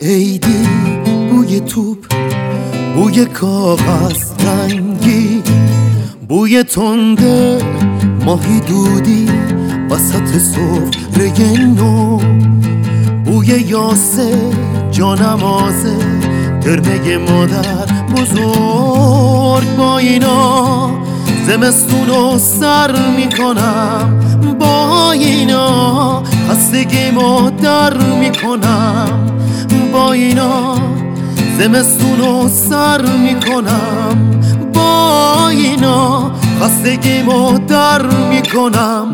عیدی، بوی توپ، بوی کاغذ رنگی، بوی تنده ماهی دودی وسط سفره نو، بوی یاسه جانمازه ترمه مادر بزرگ. با اینا زمستونو سر میکنم، با اینا خستگیمو در میکنم، با اینا زمستونو سر میکنم، با اینا خستگیمو در میکنم.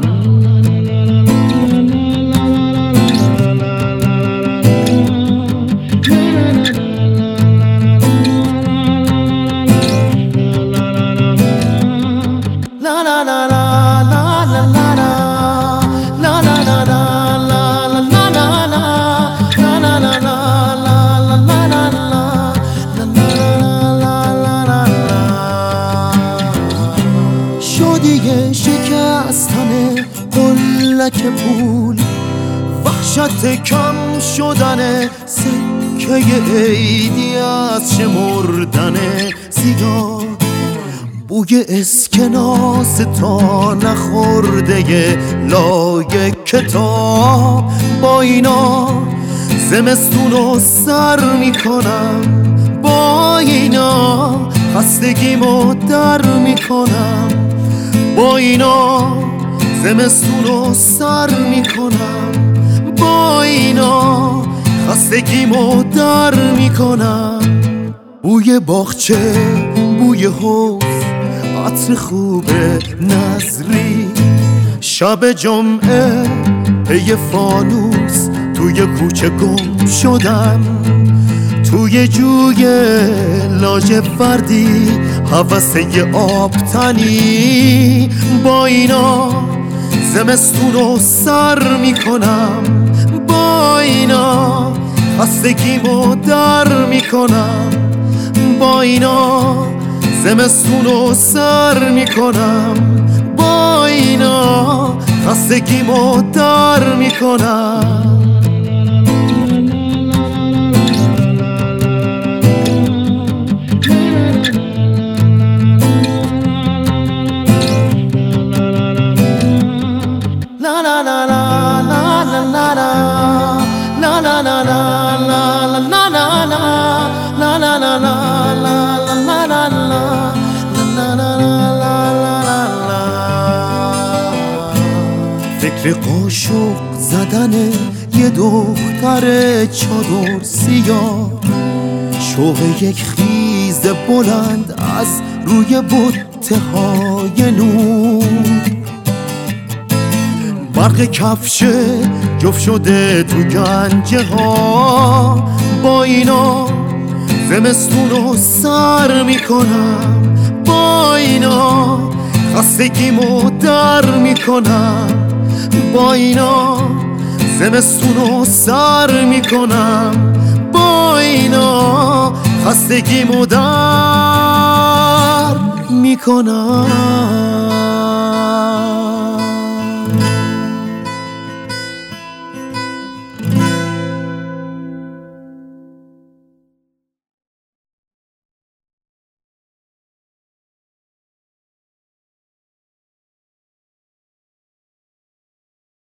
شادی شکستن قلک پول، وحشت کم شدن سکه عیدی از شمردن سیگار، بوی اسکناس تا نخورده لای کتاب. با اینا زمستونو سر میکنم، با اینا خستگیمو در میکنم، با اینا زمستونو سر میکنم، با اینا خستگیمو در میکنم. بوی باغچه، بوی حوض، عطر خوب نظری، شب جمعه پی فانوس توی کوچه گم شدم، توی جوی لاجوردی هوسه آبتنی. با اینا زمستونو سر میکنم، با اینا خستگیمو در میکنم، با اینا زمستونو سر میکنم، با اینا خستگیمو در میکنم. La la la la la la la la la la la la la la la la la. فکر قاشق زدن یه دختر چادر سیاه، شوق یک خیز بلند از روی بته‌های نور، برق کفش جفت شده تو گنجه ها. با اینا زمستونو سر میکنم، با اینا خستگیمو در میکنم، با اینا زمستونو سر میکنم، با اینا خستگیمو در میکنم.